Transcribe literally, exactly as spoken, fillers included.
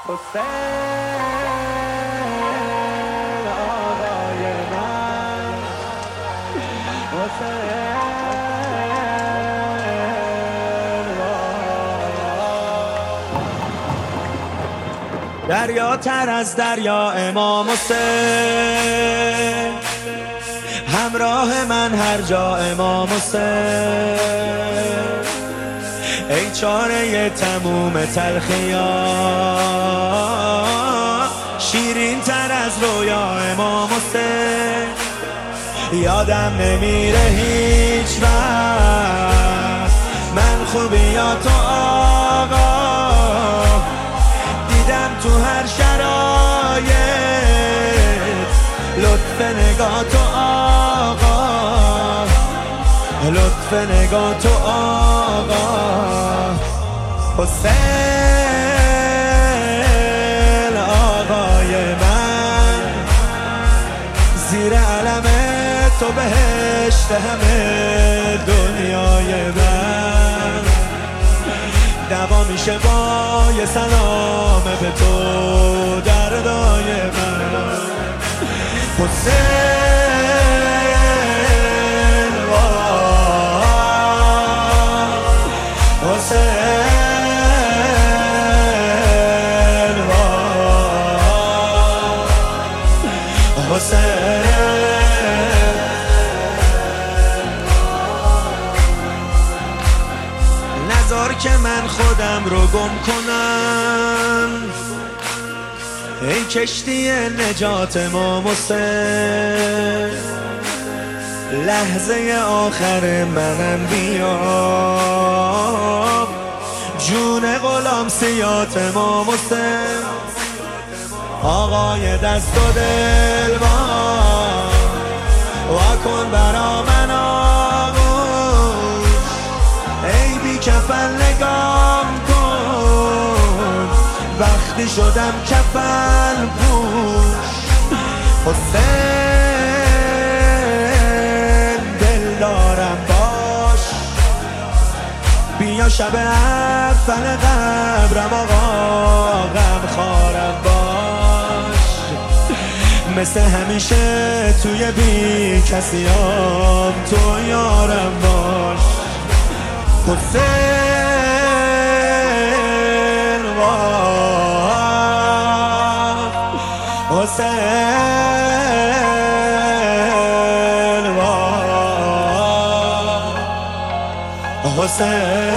حسین آقای من، حسین دریا تر از دریا امام حسین، همراه من هر جا امام حسین. ای چاره تموم تلخیان، شیرین تر از رویا امام حسین. یادم نمیره هیچ وقت من خوبیاتو آقا، دیدم تو هر شرایط لطف نگاه تو آقا، لطف نگاه تو آقا. حسین آقای من، زیر علم تو بهشت همه دنیای من. دوا میشه با یه سلام به تو دردای من. حسین نذار که من خودم رو گم کنم، ای کشتی نجات امام حسین. لحظه آخر منم بیا، جون غلام سیات امام حسین. آقای دست و دل با واکن برا من آغوش، ای بی کفن نگام کن وقتی شدم کفن پوش. حسین دل دارم باش، بیا شب اول قبرم آقا غم خارم باش. مثل همیشه توی بی کسیام تو یارم باش. حسین وای، حسین وای، حسین